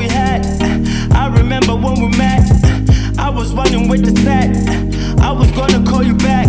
we had. I remember when we met. I was running with the set. I was gonna call you back.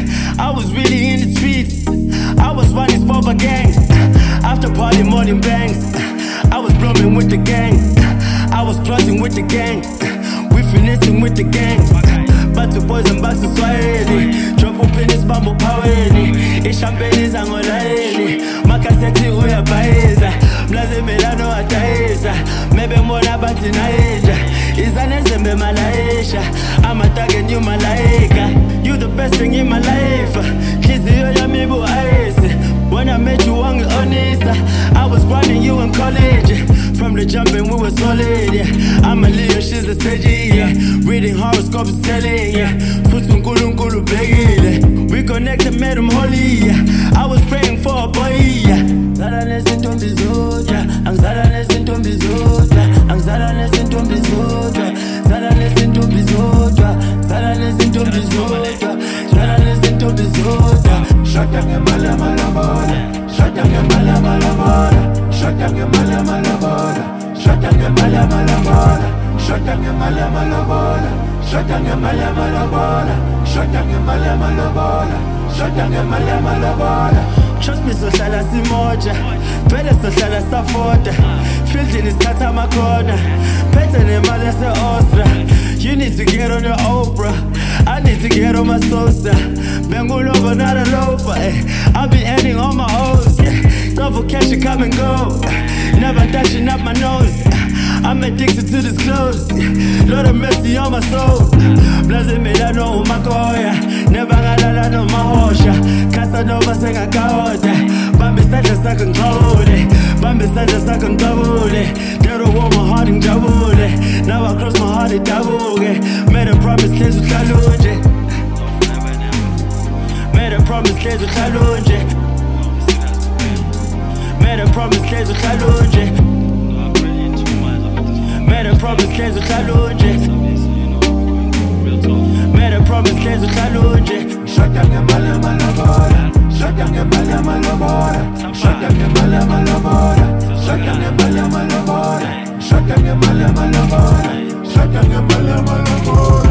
I was really in the streets. I was running for the gang. After party morning bangs. I was blooming with the gang. I was plotting with the gang. We finessing with the gang. But the boys and bags is Swahili. Drop up in this bamboo poweni. Champagne is angolaini. Makaseti uyabaeza. Mlaze melano ataeza. Mebe mona bati naija. Izanezembe malaisha. I'm a tag and you malaika. You the best thing in my life. Kizio ya mibu aese. When I met you on Onisa, I was grinding you in college. From the jumping we were solid, yeah. I'm a Leo, she's a stage, yeah. Reading horoscopes, telling, yeah. Futun kulu begile. We connected, made them holy, yeah. I was praying for a boy, yeah. Zalanes in Tombizota, I'm Zalanes in Tombizota, I'm Zalanes in Tombizota, Zalanes in Tombizota, Zalanes in Tombizota, Zalanes in Tombizota. Shut down your mala, shut down your mala, shut down your mala, shut down your mala, shut down your mala, shut down your mala, shut down your mala, shut down your mala. Trust me, so shall I see moja. Better so shall I support. Filtering is cut out my corner. Better than my lesser Ostra. You need to get on your Oprah. I need to get on my Sosa. Bengal over, not a loafer. I've been ending on my O's. Double cash, you come and go. Never dashing up my nose. I'm addicted to this clothes. Lord of mercy on my soul. Blaze Milano, Makoya. Never got no Mahosha. Casanova sang a kaota. Bambi such a second code. Bambi such a second double. They don't want my heart in double. Now I cross my heart in double. Made a promise, kids with Kalunje. Made a promise, kids with Kalunje. Made a promise, kids with Kalunje. Made a promise, kids with Kalunje. Made a promise, kids with Kalunje. Shut down your mala, shut down your mala, shut down your mala, shut down your mala, shut down your mala, shut down your mala.